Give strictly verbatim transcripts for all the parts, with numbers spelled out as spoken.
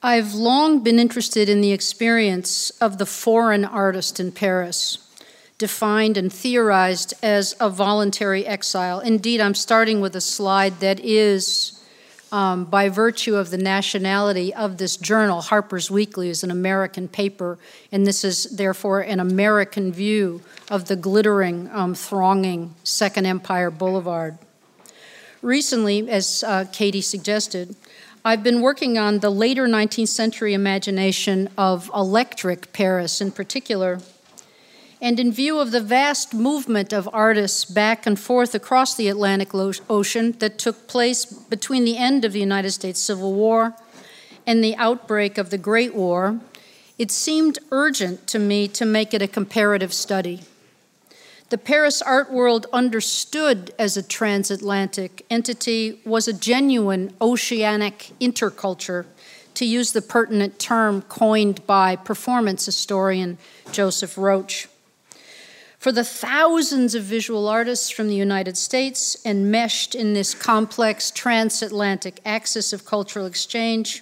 I've long been interested in the experience of the foreign artist in Paris, defined and theorized as a voluntary exile. Indeed, I'm starting with a slide that is, um, by virtue of the nationality of this journal, Harper's Weekly is an American paper, and this is therefore an American view of the glittering, um, thronging Second Empire Boulevard. Recently, as uh, Katie suggested, I've been working on the later nineteenth century imagination of electric Paris in particular. And in view of the vast movement of artists back and forth across the Atlantic Ocean that took place between the end of the United States Civil War and the outbreak of the Great War, it seemed urgent to me to make it a comparative study. The Paris art world, understood as a transatlantic entity, was a genuine oceanic interculture, to use the pertinent term coined by performance historian Joseph Roach. For the thousands of visual artists from the United States enmeshed in this complex transatlantic axis of cultural exchange,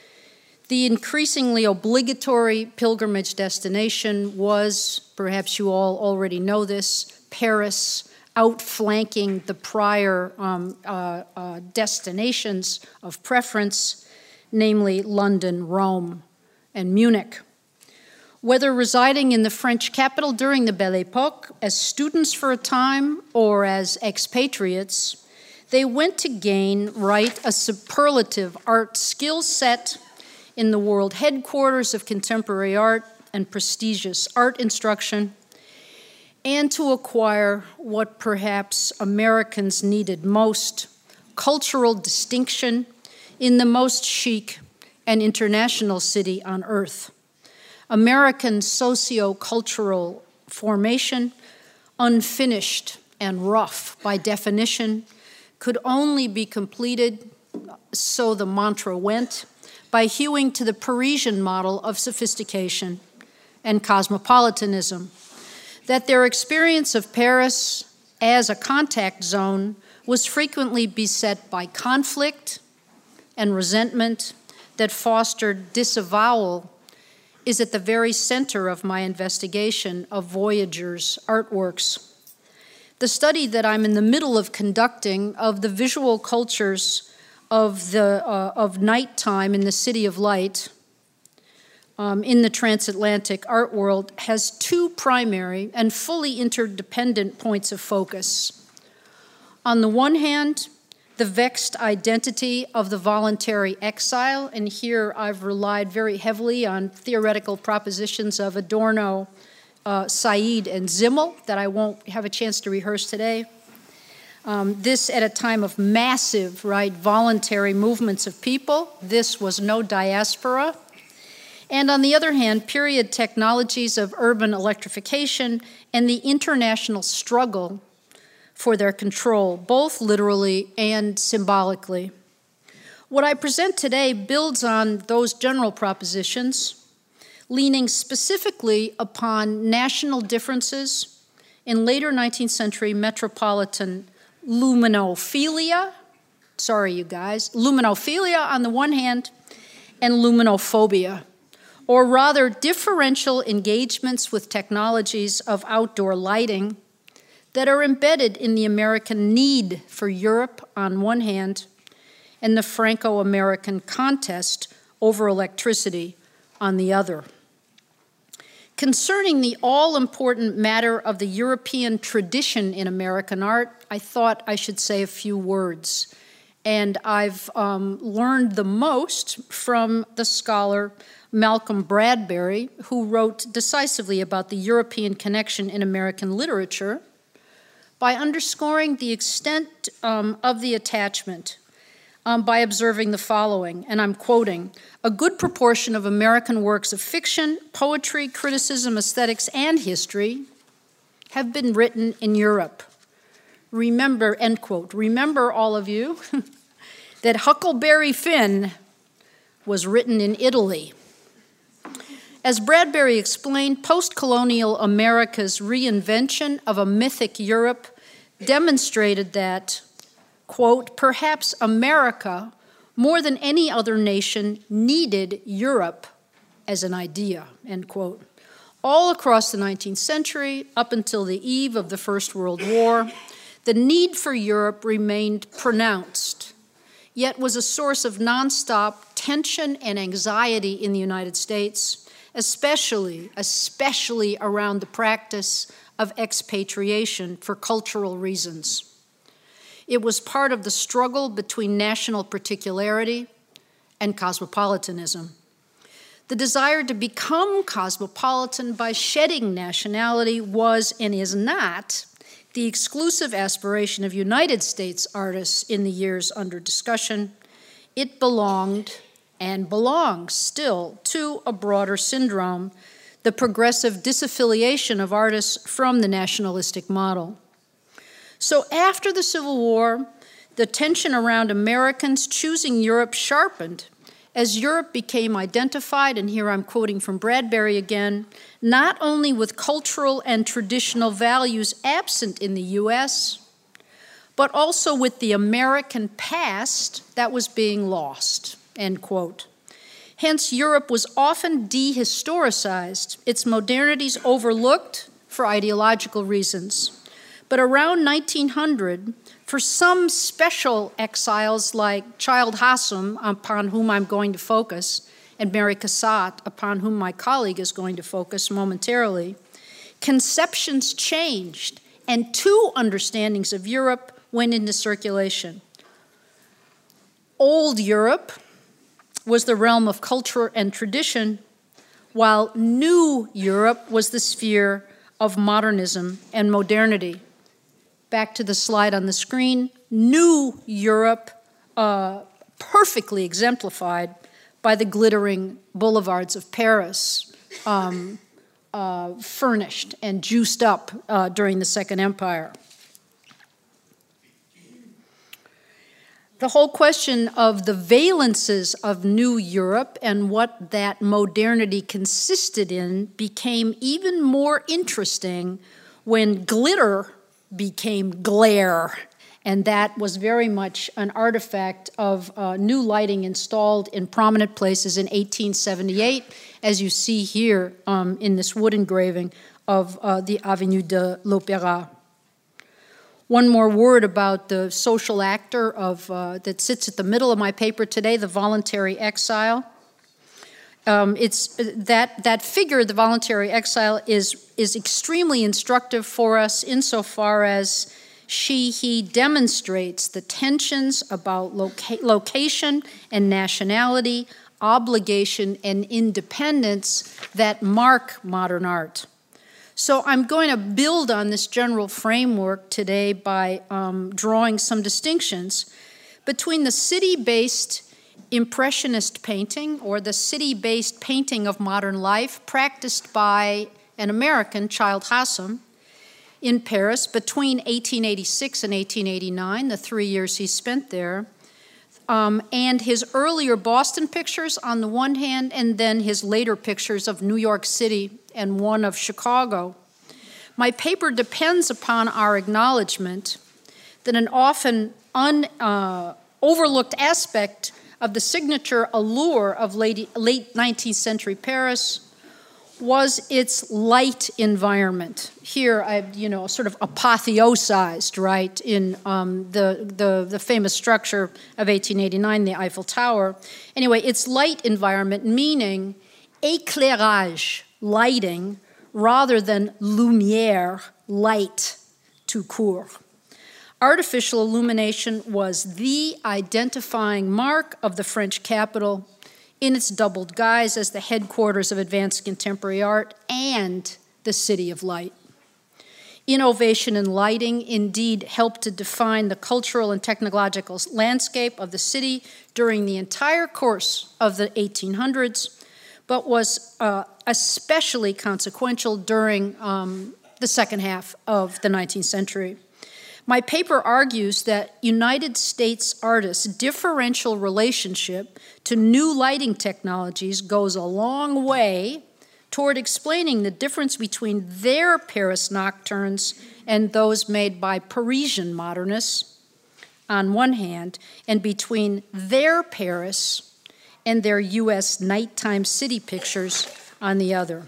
the increasingly obligatory pilgrimage destination was, perhaps you all already know this, Paris, outflanking the prior um, uh, uh, destinations of preference, namely London, Rome, and Munich. Whether residing in the French capital during the Belle Époque, as students for a time, or as expatriates, they went to gain, right, a superlative art skill set in the world headquarters of contemporary art and prestigious art instruction, and to acquire what perhaps Americans needed most, cultural distinction in the most chic and international city on earth. American socio-cultural formation, unfinished and rough by definition, could only be completed, so the mantra went, by hewing to the Parisian model of sophistication and cosmopolitanism, that their experience of Paris as a contact zone was frequently beset by conflict and resentment that fostered disavowal is at the very center of my investigation of Voyager's artworks. The study that I'm in the middle of conducting of the visual cultures of the uh, of nighttime in the City of Light um, in the transatlantic art world has two primary and fully interdependent points of focus. On the one hand, the vexed identity of the voluntary exile, and here I've relied very heavily on theoretical propositions of Adorno, uh, Said, and Zimmel that I won't have a chance to rehearse today. Um, this at a time of massive, right, voluntary movements of people. This was no diaspora. And on the other hand, period technologies of urban electrification and the international struggle for their control, both literally and symbolically. What I present today builds on those general propositions, leaning specifically upon national differences in later nineteenth century metropolitan luminophilia, sorry you guys, luminophilia on the one hand, and luminophobia, or rather differential engagements with technologies of outdoor lighting that are embedded in the American need for Europe on one hand, and the Franco-American contest over electricity on the other. Concerning the all-important matter of the European tradition in American art, I thought I should say a few words. And I've um, learned the most from the scholar Malcolm Bradbury, who wrote decisively about the European connection in American literature, by underscoring the extent um, of the attachment um, by observing the following, and I'm quoting, "A good proportion of American works of fiction, poetry, criticism, aesthetics, and history have been written in Europe. Remember," end quote, remember all of you, that Huckleberry Finn was written in Italy. As Bradbury explained, post-colonial America's reinvention of a mythic Europe demonstrated that, quote, "perhaps America more than any other nation, needed Europe as an idea, end quote. All across the nineteenth century, up until the eve of the First World War, the need for Europe remained pronounced, yet was a source of nonstop tension and anxiety in the United States, especially, especially around the practice of expatriation for cultural reasons. It was part of the struggle between national particularity and cosmopolitanism. The desire to become cosmopolitan by shedding nationality was and is not the exclusive aspiration of United States artists in the years under discussion. It belonged and belongs still to a broader syndrome, the progressive disaffiliation of artists from the nationalistic model. So after the Civil War, the tension around Americans choosing Europe sharpened as Europe became identified, and here I'm quoting from Bradbury again, not only with cultural and traditional values absent in the U S, but also with the American past that was being lost, end quote. Hence, Europe was often dehistoricized, its modernities overlooked for ideological reasons. But around nineteen hundred, for some special exiles like Childe Hassam, upon whom I'm going to focus, and Mary Cassatt, upon whom my colleague is going to focus momentarily, conceptions changed and two understandings of Europe went into circulation. Old Europe was the realm of culture and tradition, while New Europe was the sphere of modernism and modernity. Back to the slide on the screen, New Europe, uh, perfectly exemplified by the glittering boulevards of Paris, um, uh, furnished and juiced up uh, during the Second Empire. The whole question of the valences of New Europe and what that modernity consisted in became even more interesting when glitter became glare, and that was very much an artifact of uh, new lighting installed in prominent places in eighteen seventy-eight, as you see here um, in this wood engraving of uh, the Avenue de l'Opéra. One more word about the social actor of, uh, that sits at the middle of my paper today, the voluntary exile. Um, it's that that figure, the voluntary exile, is is extremely instructive for us insofar as she he demonstrates the tensions about loca- location and nationality, obligation and independence that mark modern art. So I'm going to build on this general framework today by um, drawing some distinctions between the city-based Impressionist painting, or the city-based painting of modern life practiced by an American, Childe Hassam, in Paris between eighteen eighty-six and eighteen eighty-nine, the three years he spent there, um, and his earlier Boston pictures on the one hand, and then his later pictures of New York City and one of Chicago. My paper depends upon our acknowledgement that an often un, uh, overlooked aspect of the signature allure of late, late nineteenth century Paris was its light environment. Here, I, you know, sort of apotheosized, right, in um, the, the the famous structure of eighteen eighty-nine, the Eiffel Tower. Anyway, its light environment, meaning éclairage, lighting, rather than lumière, light, tout court. Artificial illumination was the identifying mark of the French capital in its doubled guise as the headquarters of advanced contemporary art and the city of light. Innovation in lighting indeed helped to define the cultural and technological landscape of the city during the entire course of the eighteen hundreds, but was uh, especially consequential during um, the second half of the nineteenth century. My paper argues that United States artists' differential relationship to new lighting technologies goes a long way toward explaining the difference between their Paris nocturnes and those made by Parisian modernists. on one hand and between their Paris and their U S nighttime city pictures on the other.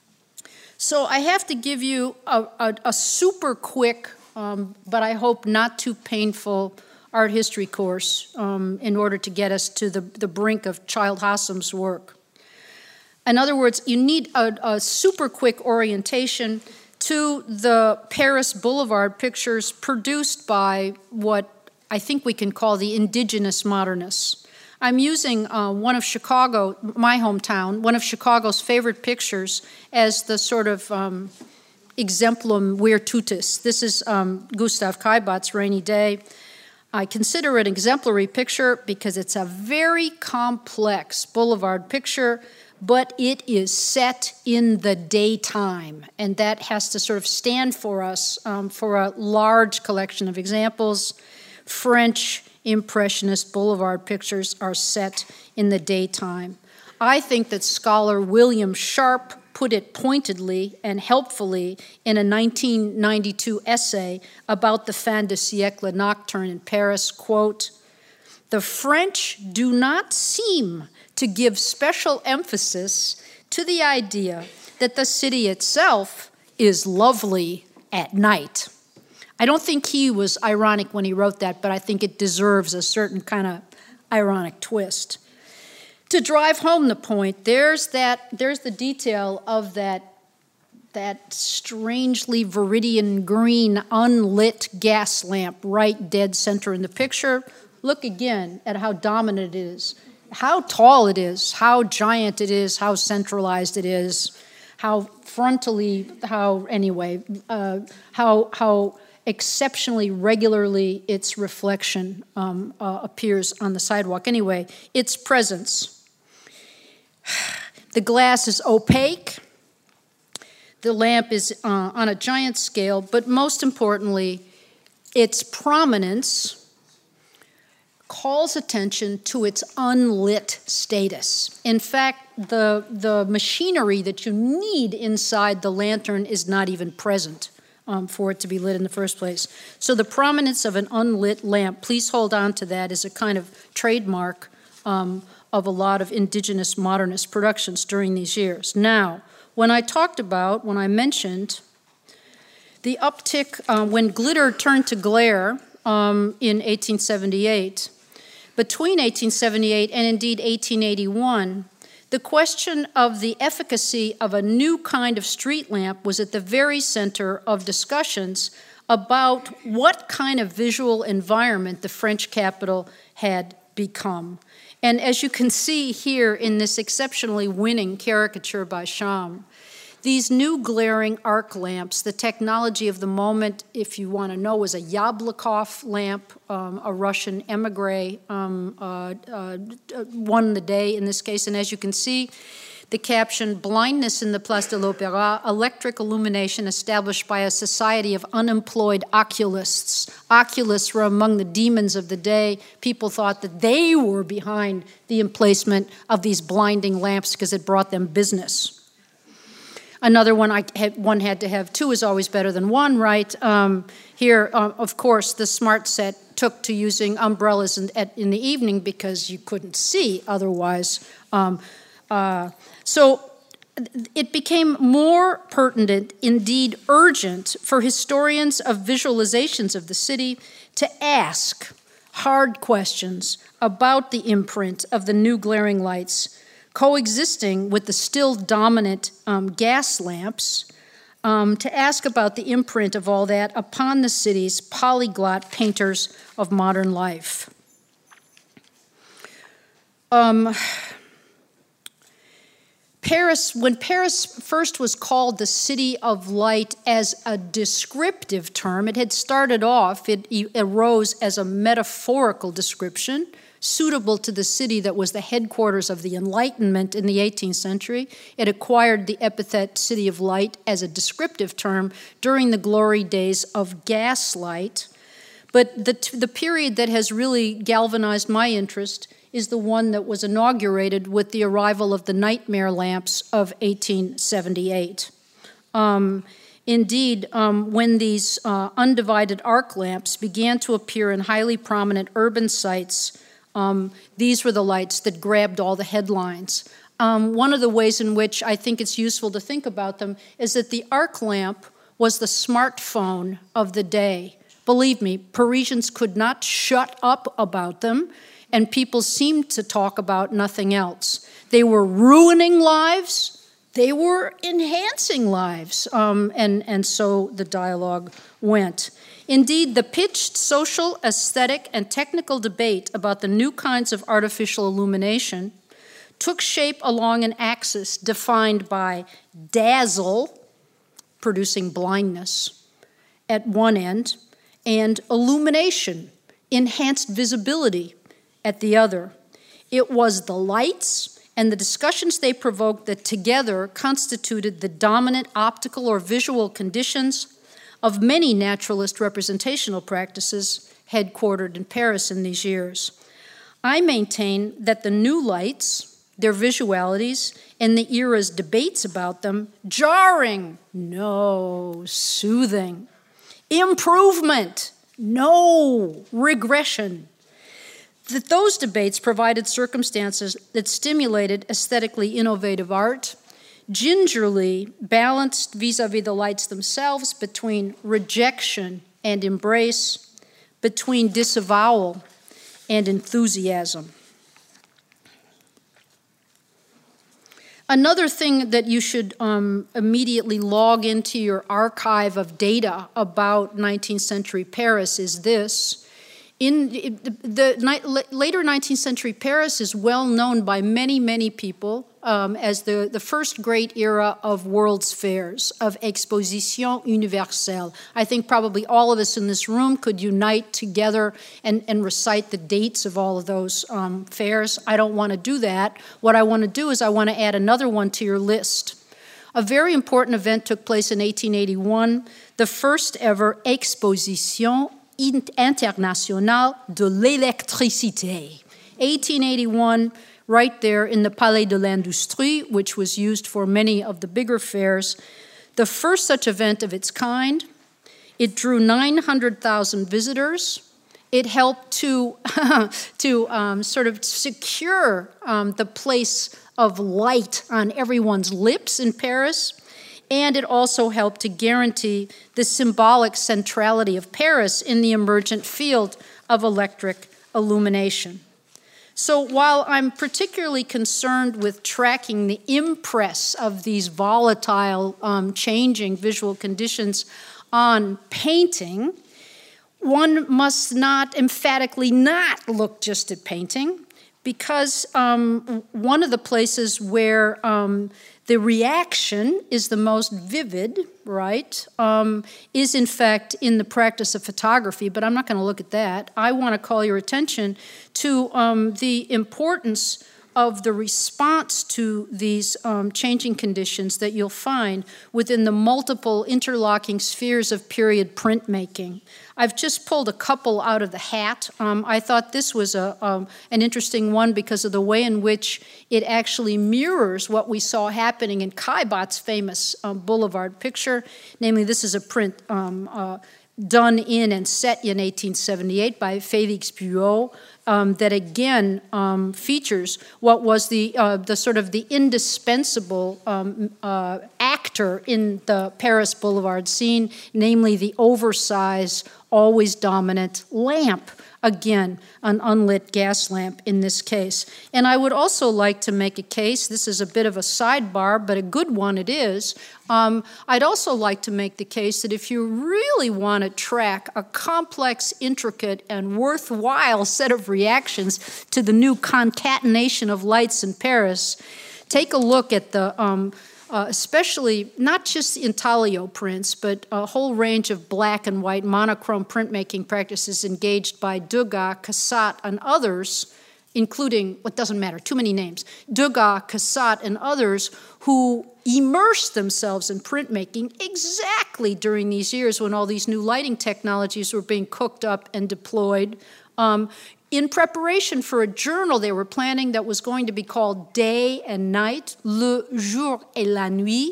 So I have to give you a, a, a super quick, um, but I hope not too painful art history course um, in order to get us to the, the brink of Childe Hassam's work. In other words, you need a, a super quick orientation to the Paris Boulevard pictures produced by what I think we can call the indigenous modernists. I'm using uh, one of Chicago, my hometown, one of Chicago's favorite pictures as the sort of um, exemplum virtutis. This is um, Gustav Kaibat's Rainy Day. I consider it an exemplary picture because it's a very complex boulevard picture, but it is set in the daytime, and that has to sort of stand for us um, for a large collection of examples. French Impressionist boulevard pictures are set in the daytime. I think that scholar William Sharp put it pointedly and helpfully in a nineteen ninety-two essay about the fin de siècle nocturne in Paris, quote, "The French do not seem to give special emphasis to the idea that the city itself is lovely at night." I don't think he was ironic when he wrote that, but I think it deserves a certain kind of ironic twist. To drive home the point, there's that there's the detail of that that strangely viridian green unlit gas lamp right dead center in the picture. Look again at how dominant it is, how tall it is, how giant it is, how centralized it is, how frontally, how anyway, uh, how how exceptionally regularly its reflection um, uh, appears on the sidewalk. Anyway, its presence. The glass is opaque. The lamp is uh, on a giant scale, but most importantly, its prominence calls attention to its unlit status. In fact, the, the machinery that you need inside the lantern is not even present um, for it to be lit in the first place. So the prominence of an unlit lamp, please hold on to that, is a kind of trademark um, of a lot of indigenous modernist productions during these years. Now, when I talked about, when I mentioned the uptick, uh, when glitter turned to glare um, in eighteen seventy-eight, between eighteen seventy-eight and indeed eighteen eighty-one, the question of the efficacy of a new kind of street lamp was at the very center of discussions about what kind of visual environment the French capital had become. And as you can see here in this exceptionally winning caricature by Cham, these new glaring arc lamps, the technology of the moment, if you want to know, was a Yablokov lamp, um, a Russian emigre, um, uh, uh, won the day in this case. And as you can see, the caption, "Blindness in the Place de l'Opéra, electric illumination established by a society of unemployed oculists." Oculists were among the demons of the day. People thought that they were behind the emplacement of these blinding lamps because it brought them business. Another one, I had, one had to have two is always better than one, right? Um, here, uh, of course, the smart set took to using umbrellas in, at, in the evening because you couldn't see otherwise. Um, uh, so it became more pertinent, indeed urgent, for historians of visualizations of the city to ask hard questions about the imprint of the new glaring lights coexisting with the still dominant um, gas lamps, um, to ask about the imprint of all that upon the city's polyglot painters of modern life. Um, Paris, when Paris first was called the City of Light as a descriptive term, it had started off, it, it arose as a metaphorical description, suitable to the city that was the headquarters of the Enlightenment in the eighteenth century. It acquired the epithet City of Light as a descriptive term during the glory days of gaslight. But the, the period that has really galvanized my interest is the one that was inaugurated with the arrival of the nightmare lamps of eighteen seventy-eight. Um, Indeed, um, when these uh, undivided arc lamps began to appear in highly prominent urban sites, um, these were the lights that grabbed all the headlines. Um, one of the ways in which I think it's useful to think about them is that the arc lamp was the smartphone of the day. Believe me, Parisians could not shut up about them, and people seemed to talk about nothing else. They were ruining lives. They were enhancing lives, um, and, and so the dialogue went. Indeed, the pitched social, aesthetic, and technical debate about the new kinds of artificial illumination took shape along an axis defined by dazzle, producing blindness, at one end, and illumination, enhanced visibility, at the other. It was the lights and the discussions they provoked that together constituted the dominant optical or visual conditions of many naturalist representational practices headquartered in Paris in these years. I maintain that the new lights, their visualities, and the era's debates about them, jarring, no, soothing, improvement, no, regression, that those debates provided circumstances that stimulated aesthetically innovative art, gingerly balanced vis-a-vis the lights themselves between rejection and embrace, between disavowal and enthusiasm. Another thing that you should um, immediately log into your archive of data about nineteenth century Paris is this. In the, the later nineteenth century Paris is well known by many, many people um, as the, the first great era of world's fairs, of Exposition Universelle. I think probably all of us in this room could unite together and, and recite the dates of all of those um, fairs. I don't want to do that. What I want to do is I want to add another one to your list. A very important event took place in eighteen eighty-one, the first ever Exposition Internationale de l'Électricité. eighteen eighty-one, right there in the Palais de l'Industrie, which was used for many of the bigger fairs. The first such event of its kind. It drew nine hundred thousand visitors. It helped to, to um, sort of secure um, the place of light on everyone's lips in Paris. And it also helped to guarantee the symbolic centrality of Paris in the emergent field of electric illumination. So while I'm particularly concerned with tracking the impress of these volatile, um, changing visual conditions on painting, one must not emphatically not look just at painting, because um, one of the places where um, the reaction is the most vivid, right, um, is in fact in the practice of photography, but I'm not going to look at that. I want to call your attention to um, the importance of the response to these um, changing conditions that you'll find within the multiple interlocking spheres of period printmaking. I've just pulled a couple out of the hat. Um, I thought this was a, um, an interesting one because of the way in which it actually mirrors what we saw happening in Caillebot's famous um, Boulevard picture. Namely, this is a print um, uh, done in and set in eighteen seventy-eight by Félix Puot, um, that again um, features what was the uh, the sort of the indispensable um, uh, actor in the Paris Boulevard scene, namely the oversized, always dominant lamp. Again, an unlit gas lamp in this case. And I would also like to make a case, this is a bit of a sidebar, but a good one it is. Um, I'd also like to make the case that if you really want to track a complex, intricate, and worthwhile set of reactions to the new concatenation of lights in Paris, take a look at the um, Uh, especially not just intaglio prints, but a whole range of black and white monochrome printmaking practices engaged by Degas, Cassatt, and others, including, what doesn't matter, too many names, Degas, Cassatt, and others who immersed themselves in printmaking exactly during these years when all these new lighting technologies were being cooked up and deployed. Um, in preparation for a journal they were planning that was going to be called Day and Night, Le Jour et la Nuit,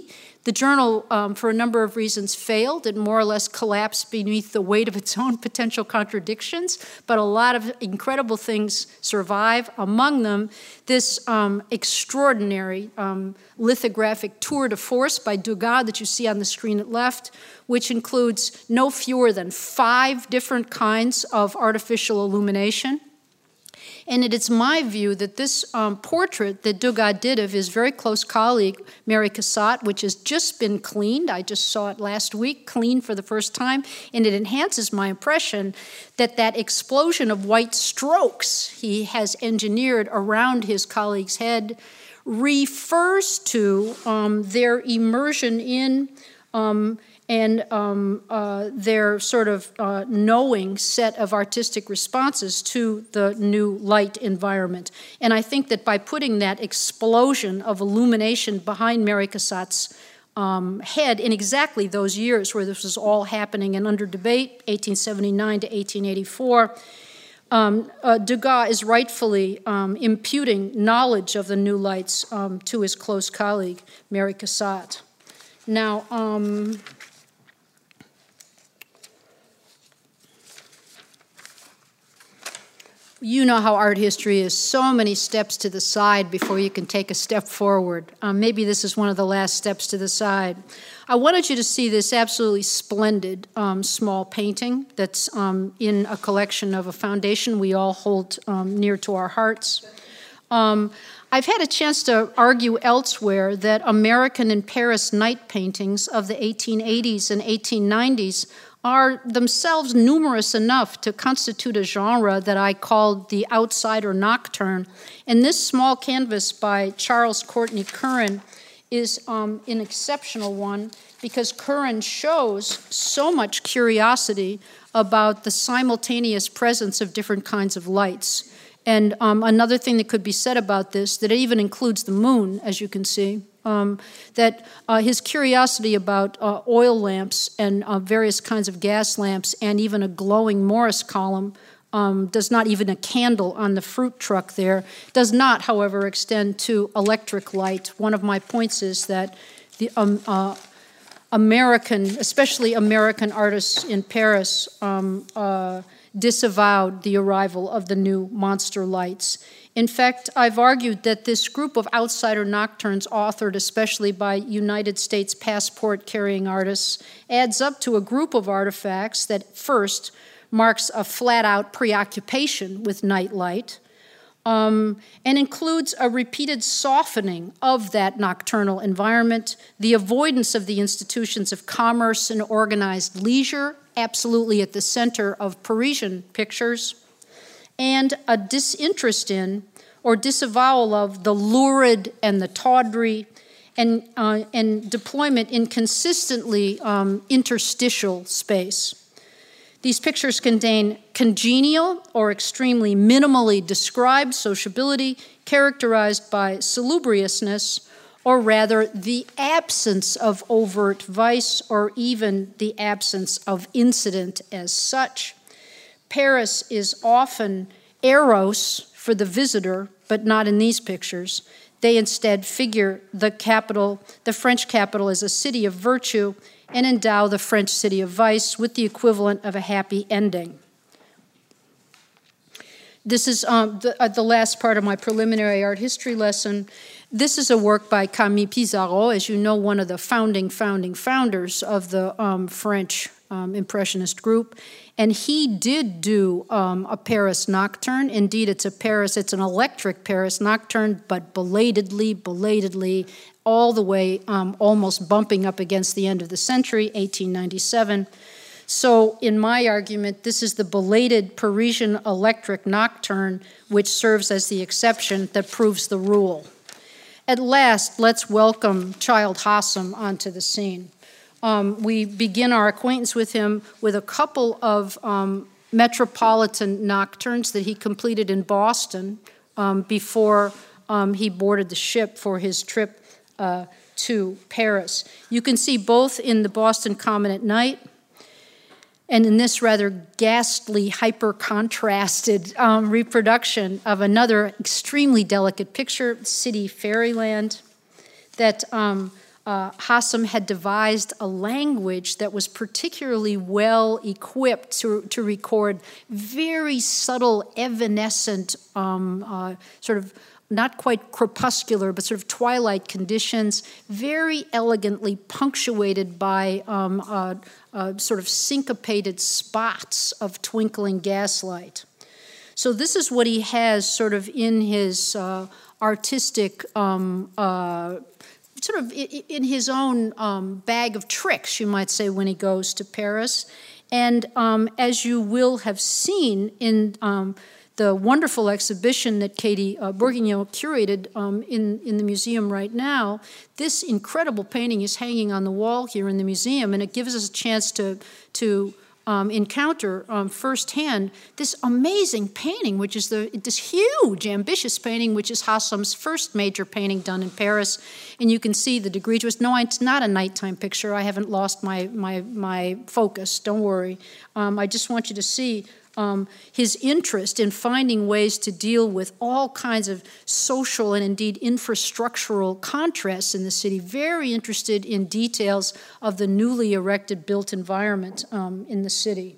The journal, um, for a number of reasons, failed. It more or less collapsed beneath the weight of its own potential contradictions, but a lot of incredible things survive. Among them, this um, extraordinary um, lithographic tour de force by Degas that you see on the screen at left, which includes no fewer than five different kinds of artificial illumination. And it is my view that this um, portrait that Degas did of his very close colleague, Mary Cassatt, which has just been cleaned, I just saw it last week, cleaned for the first time, and it enhances my impression that that explosion of white strokes he has engineered around his colleague's head refers to um, their immersion in um, and um, uh, their sort of uh, knowing set of artistic responses to the new light environment. And I think that by putting that explosion of illumination behind Mary Cassatt's um, head in exactly those years where this was all happening and under debate, eighteen seventy-nine to eighteen eighty-four, um, uh, Degas is rightfully um, imputing knowledge of the new lights um, to his close colleague, Mary Cassatt. Now, um, you know how art history is, so many steps to the side before you can take a step forward. Um, maybe this is one of the last steps to the side. I wanted you to see this absolutely splendid um, small painting that's um, in a collection of a foundation we all hold um, near to our hearts. Um, I've had a chance to argue elsewhere that American and Paris night paintings of the eighteen eighties and eighteen nineties are themselves numerous enough to constitute a genre that I called the outsider nocturne. And this small canvas by Charles Courtney Curran is um, an exceptional one because Curran shows so much curiosity about the simultaneous presence of different kinds of lights. And um, another thing that could be said about this, that it even includes the moon, as you can see, um, that uh, his curiosity about uh, oil lamps and uh, various kinds of gas lamps and even a glowing Morris column, um, does not even a candle on the fruit truck there, does not, however, extend to electric light. One of my points is that the um, uh, American, especially American artists in Paris, um, uh, disavowed the arrival of the new monster lights. In fact, I've argued that this group of outsider nocturnes, authored especially by United States passport-carrying artists, adds up to a group of artifacts that first marks a flat-out preoccupation with night light, Um, and includes a repeated softening of that nocturnal environment, the avoidance of the institutions of commerce and organized leisure, absolutely at the center of Parisian pictures, and a disinterest in or disavowal of the lurid and the tawdry, and, uh, and deployment in consistently um, interstitial space. These pictures contain congenial or extremely minimally described sociability characterized by salubriousness, or rather the absence of overt vice or even the absence of incident as such. Paris is often eros for the visitor, but not in these pictures. They instead figure the capital, the French capital, as a city of virtue, and endow the French city of vice with the equivalent of a happy ending. This is um, the, uh, the last part of my preliminary art history lesson. This is a work by Camille Pissarro, as you know, one of the founding, founding founders of the um, French um, Impressionist group. And he did do um, a Paris nocturne. Indeed, it's a Paris, it's an electric Paris nocturne, but belatedly, belatedly, all the way um, almost bumping up against the end of the century, eighteen ninety-seven. So in my argument, this is the belated Parisian electric nocturne, which serves as the exception that proves the rule. At last, let's welcome Childe Hassam onto the scene. Um, we begin our acquaintance with him with a couple of um, metropolitan nocturnes that he completed in Boston um, before um, he boarded the ship for his trip uh, to Paris. You can see both in the Boston Common at Night and in this rather ghastly, hyper-contrasted um, reproduction of another extremely delicate picture, City Fairyland, that um, uh, Hassam had devised a language that was particularly well equipped to, to record very subtle, evanescent, um, uh, sort of not quite crepuscular, but sort of twilight conditions, very elegantly punctuated by um, uh, uh, sort of syncopated spots of twinkling gaslight. So this is what he has sort of in his uh, artistic, um, uh, sort of in his own um, bag of tricks, you might say, when he goes to Paris. And um, as you will have seen in um, the wonderful exhibition that Katie uh, Bourguignon curated um, in, in the museum right now, this incredible painting is hanging on the wall here in the museum, and it gives us a chance to, to um, encounter um, firsthand this amazing painting, which is the, this huge, ambitious painting, which is Hassam's first major painting done in Paris. And you can see the degree to it. No, it's not a nighttime picture. I haven't lost my, my, my focus. Don't worry. Um, I just want you to see Um, his interest in finding ways to deal with all kinds of social and indeed infrastructural contrasts in the city, very interested in details of the newly erected built environment um, in the city.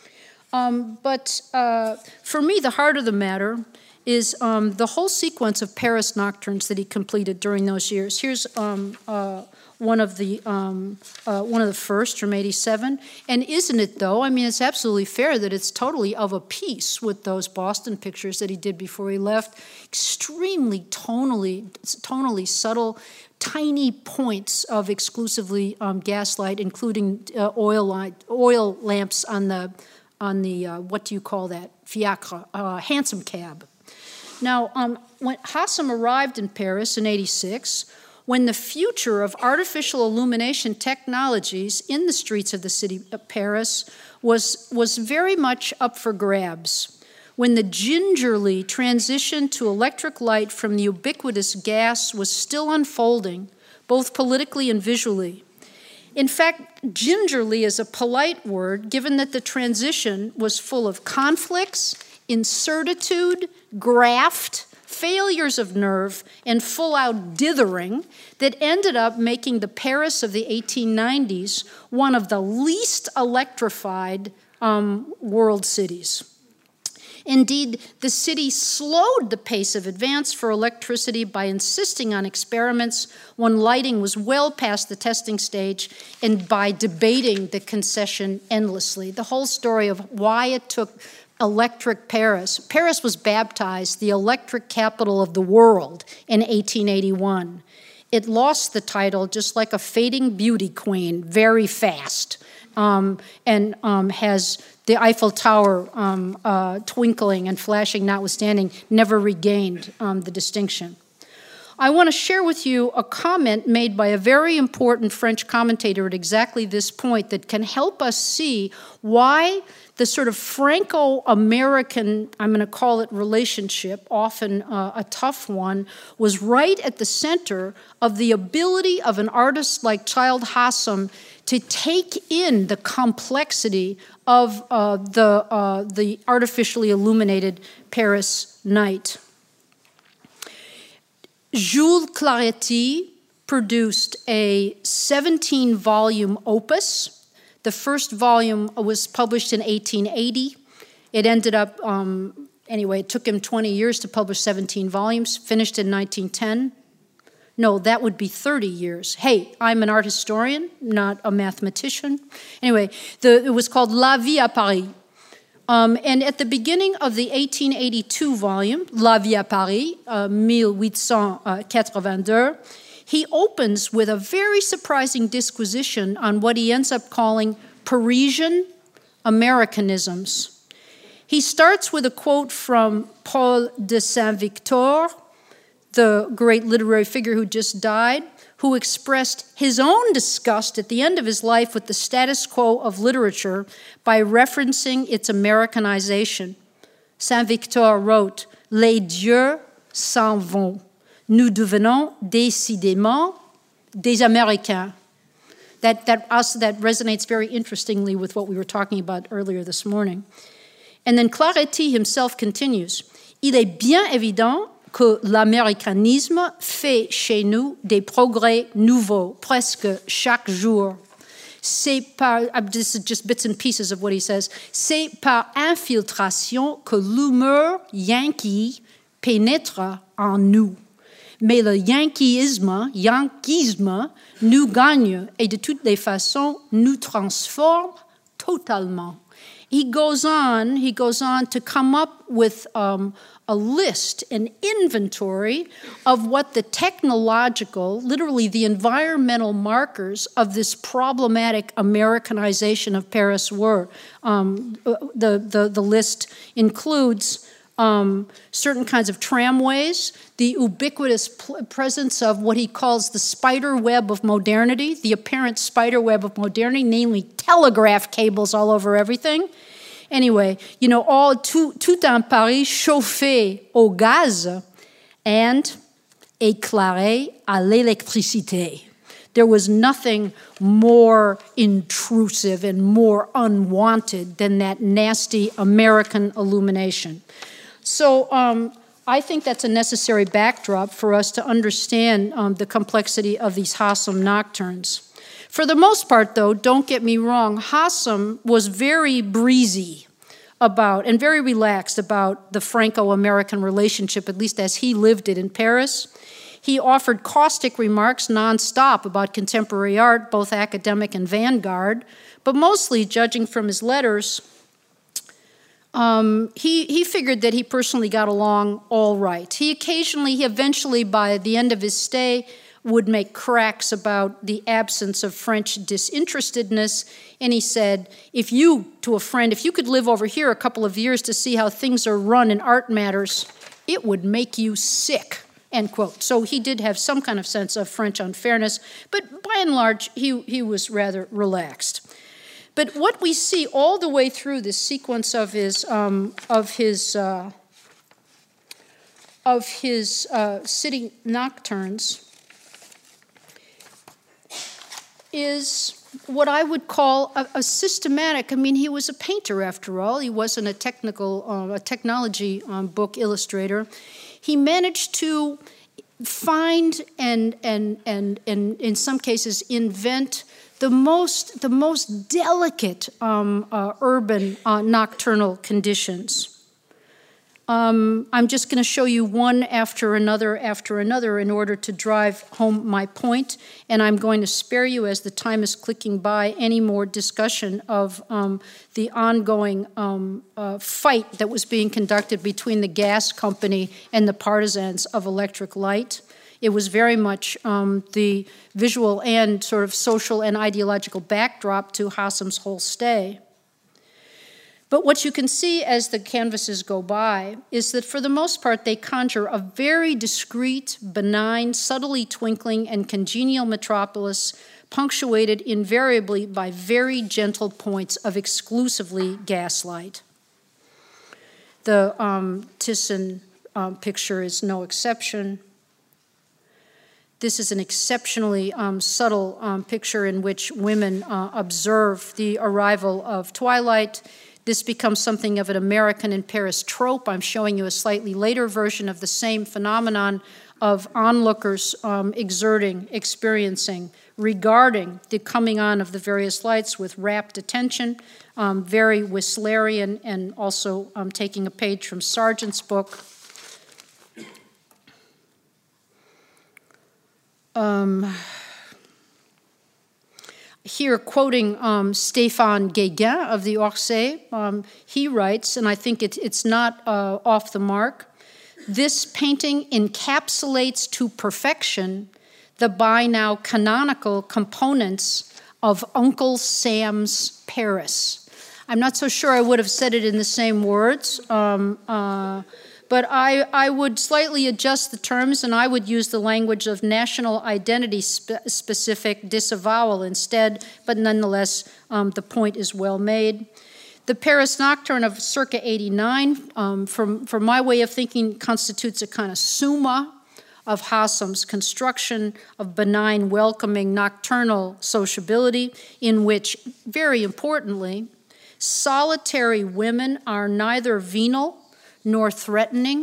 Um, but uh, for me, the heart of the matter is um, the whole sequence of Paris nocturnes that he completed during those years. Here's um, uh, one of the um, uh, one of the first from eighty-seven. And isn't it, though? I mean, it's absolutely fair that it's totally of a piece with those Boston pictures that he did before he left. Extremely tonally, tonally subtle, tiny points of exclusively um, gaslight, including uh, oil light, oil lamps on the on the uh, what do you call that? Fiacre, uh, hansom cab. Now, um, when Hassam arrived in Paris in eighty-six, when the future of artificial illumination technologies in the streets of the city of Paris was, was very much up for grabs, when the gingerly transition to electric light from the ubiquitous gas was still unfolding, both politically and visually. In fact, gingerly is a polite word, given that the transition was full of conflicts, incertitude, graft, failures of nerve, and full-out dithering that ended up making the Paris of the eighteen nineties one of the least electrified um, world cities. Indeed, the city slowed the pace of advance for electricity by insisting on experiments when lighting was well past the testing stage and by debating the concession endlessly. The whole story of why it took electric Paris. Paris was baptized the electric capital of the world in eighteen eighty-one. It lost the title just like a fading beauty queen very fast, um, and um, has the Eiffel Tower um, uh, twinkling and flashing notwithstanding, never regained um, the distinction. I want to share with you a comment made by a very important French commentator at exactly this point that can help us see why the sort of Franco-American, I'm going to call it relationship, often uh, a tough one, was right at the center of the ability of an artist like Childe Hassam to take in the complexity of uh, the, uh, the artificially illuminated Paris night. Jules Claretie produced a seventeen-volume opus. The first volume was published in eighteen eighty. It ended up, um, anyway, it took him twenty years to publish seventeen volumes, finished in nineteen ten. No, that would be thirty years. Hey, I'm an art historian, not a mathematician. Anyway, the, it was called La Vie à Paris. Um, and at the beginning of the eighteen eighty-two volume, La Vie à Paris, uh, eighteen eighty-two, he opens with a very surprising disquisition on what he ends up calling Parisian Americanisms. He starts with a quote from Paul de Saint-Victor, the great literary figure who just died, who expressed his own disgust at the end of his life with the status quo of literature by referencing its Americanization. Saint-Victor wrote, "Les dieux s'en vont. Nous devenons décidément des Américains." That, that, us, that resonates very interestingly with what we were talking about earlier this morning. And then Claretie himself continues, "Il est bien évident que l'américanisme fait chez nous des progrès nouveaux, presque chaque jour. C'est par, this is just bits and pieces of what he says, c'est par infiltration que l'humeur yankee pénètre en nous. Mais le yankeeisme, yankisme nous gagne et de toutes les façons nous transforme totalement. He goes on, he goes on to come up with um, a list, an inventory of what the technological, literally the environmental markers of this problematic Americanization of Paris were. Um, the, the, the list includes um, certain kinds of tramways, the ubiquitous pl- presence of what he calls the spider web of modernity, the apparent spider web of modernity, namely telegraph cables all over everything. Anyway, you know, all tout, tout un Paris chauffé au gaz and éclairé à l'électricité. There was nothing more intrusive and more unwanted than that nasty American illumination. So um, I think that's a necessary backdrop for us to understand um, the complexity of these Hassam nocturnes. For the most part, though, don't get me wrong, Hassam was very breezy about and very relaxed about the Franco-American relationship, at least as he lived it in Paris. He offered caustic remarks nonstop about contemporary art, both academic and vanguard, but mostly, judging from his letters, um, he, he figured that he personally got along all right. He occasionally, he eventually, by the end of his stay, would make cracks about the absence of French disinterestedness. And he said, if you, to a friend, if you could live over here a couple of years to see how things are run in art matters, it would make you sick, end quote. So he did have some kind of sense of French unfairness, but by and large, he, he was rather relaxed. But what we see all the way through this sequence of his, um, of his, uh, of his uh, city nocturnes is what I would call a, a systematic, I mean, he was a painter after all. He wasn't a technical, uh, a technology um, book illustrator. He managed to find and, and, and, and in some cases invent the most, the most delicate um, uh, urban uh, nocturnal conditions. Um, I'm just going to show you one after another after another in order to drive home my point, and I'm going to spare you, as the time is clicking by, any more discussion of um, the ongoing um, uh, fight that was being conducted between the gas company and the partisans of electric light. It was very much um, the visual and sort of social and ideological backdrop to Hassam's whole stay. But what you can see as the canvases go by is that for the most part they conjure a very discreet, benign, subtly twinkling, and congenial metropolis punctuated invariably by very gentle points of exclusively gaslight. The um, Thyssen um, picture is no exception. This is an exceptionally um, subtle um, picture in which women uh, observe the arrival of twilight. This becomes something of an American in Paris trope. I'm showing you a slightly later version of the same phenomenon of onlookers um, exerting, experiencing, regarding the coming on of the various lights with rapt attention, um, very Whistlerian, and also um, taking a page from Sargent's book. Um, Here, quoting um, Stéphane Guéguin of the Orsay, um, he writes, and I think it, it's not uh, off the mark, this painting encapsulates to perfection the by now canonical components of Uncle Sam's Paris. I'm not so sure I would have said it in the same words, um, uh, but I, I would slightly adjust the terms, and I would use the language of national identity-specific disavowal instead, but nonetheless, um, the point is well made. The Paris Nocturne of circa eighty-nine, um, from, from my way of thinking, constitutes a kind of summa of Hassam's construction of benign, welcoming, nocturnal sociability, in which, very importantly, solitary women are neither venal nor threatening,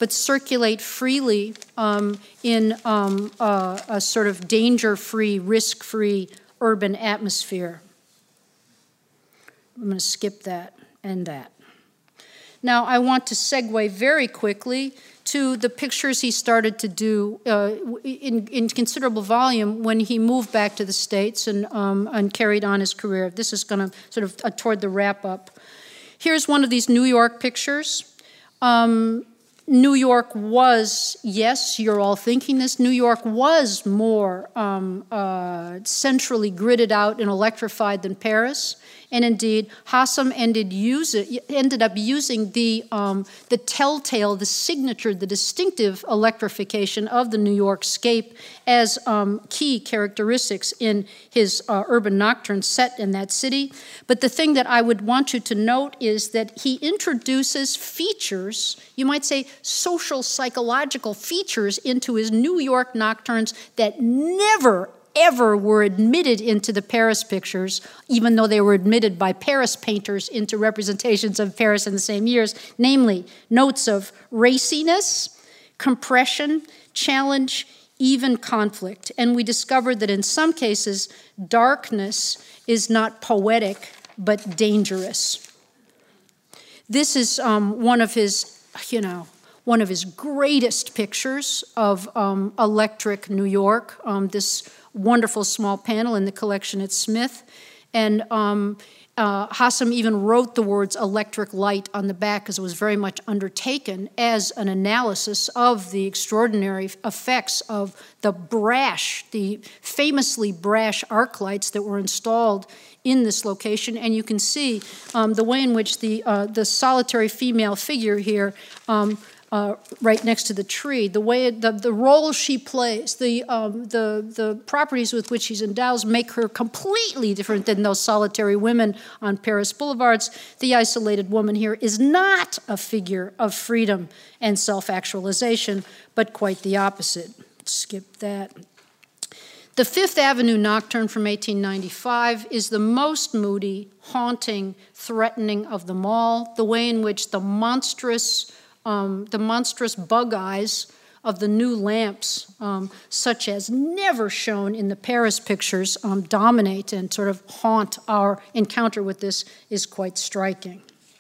but circulate freely um, in um, a, a sort of danger-free, risk-free urban atmosphere. I'm going to skip that and that. Now, I want to segue very quickly to the pictures he started to do uh, in, in considerable volume when he moved back to the States and, um, and carried on his career. This is going to sort of uh, toward the wrap-up. Here's one of these New York pictures. Um, New York was, yes, you're all thinking this, New York was more um, uh, centrally gridded out and electrified than Paris. And indeed, Hassam ended, use it, ended up using the, um, the telltale, the signature, the distinctive electrification of the New York scape as um, key characteristics in his uh, urban nocturne set in that city. But the thing that I would want you to note is that he introduces features, you might say social psychological features, into his New York nocturnes that never ever were admitted into the Paris pictures, even though they were admitted by Paris painters into representations of Paris in the same years, namely notes of raciness, compression, challenge, even conflict. And we discovered that in some cases, darkness is not poetic, but dangerous. This is um, one of his, you know, one of his greatest pictures of um, electric New York, um, this wonderful small panel in the collection at Smith. And um, uh, Hassam even wrote the words electric light on the back because it was very much undertaken as an analysis of the extraordinary effects of the brash, the famously brash arc lights that were installed in this location. And you can see um, the way in which the, uh, the solitary female figure here um, Uh, right next to the tree, the way it, the, the role she plays, the, um, the, the properties with which she's endowed make her completely different than those solitary women on Paris boulevards. The isolated woman here is not a figure of freedom and self-actualization, but quite the opposite. Skip that. The Fifth Avenue Nocturne from eighteen ninety-five is the most moody, haunting, threatening of them all, the way in which the monstrous Um, the monstrous bug eyes of the new lamps, um, such as never shown in the Paris pictures, um, dominate and sort of haunt our encounter with this, is quite striking.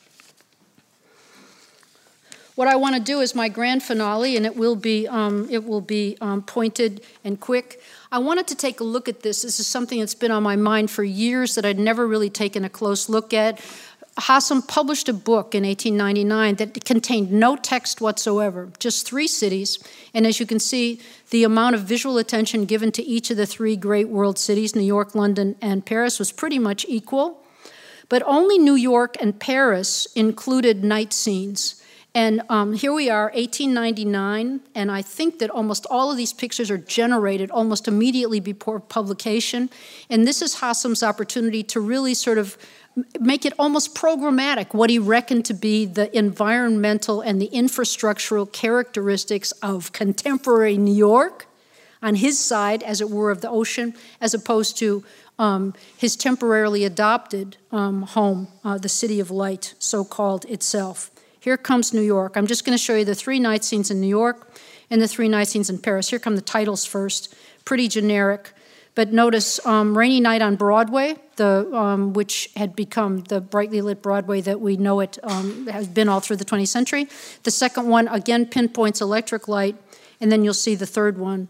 What I want to do is my grand finale, and it will be, um, it will be um, pointed and quick. I wanted to take a look at this. This is something that's been on my mind for years that I'd never really taken a close look at. Hassam published a book in eighteen ninety-nine that contained no text whatsoever, just three cities. And as you can see, the amount of visual attention given to each of the three great world cities, New York, London, and Paris, was pretty much equal. But only New York and Paris included night scenes. And um, here we are, eighteen ninety-nine, and I think that almost all of these pictures are generated almost immediately before publication. And this is Hassam's opportunity to really sort of make it almost programmatic, what he reckoned to be the environmental and the infrastructural characteristics of contemporary New York, on his side, as it were, of the ocean, as opposed to um, his temporarily adopted um, home, uh, the City of Light, so-called itself. Here comes New York. I'm just going to show you the three night scenes in New York and the three night scenes in Paris. Here come the titles first, pretty generic. But notice um, Rainy Night on Broadway, the, um, which had become the brightly lit Broadway that we know it um, has been all through the twentieth century. The second one, again, pinpoints electric light. And then you'll see the third one.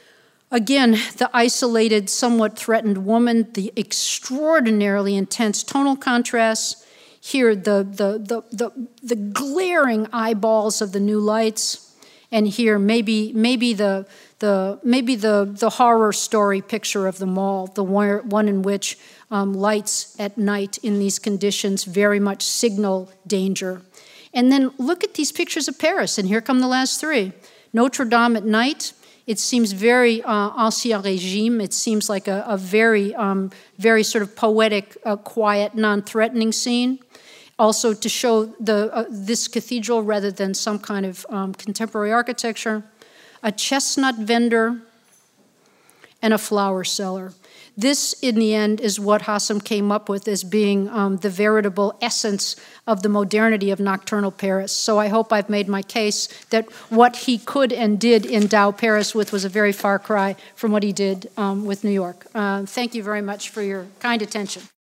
Again, the isolated, somewhat threatened woman, the extraordinarily intense tonal contrasts. Here, the, the, the, the, the glaring eyeballs of the new lights. And here, maybe, maybe the... The, maybe the, the horror story picture of the mall, the one, one in which um, lights at night in these conditions very much signal danger. And then look at these pictures of Paris, and here come the last three. Notre Dame at night, it seems very uh, Ancien Régime. It seems like a, a very, um, very sort of poetic, uh, quiet, non-threatening scene. Also to show the, uh, this cathedral rather than some kind of um, contemporary architecture. A chestnut vendor, and a flower seller. this, in the end, is what Hassam came up with as being um, the veritable essence of the modernity of nocturnal Paris. So I hope I've made my case that what he could and did endow Paris with was a very far cry from what he did um, with New York. Uh, thank you very much for your kind attention.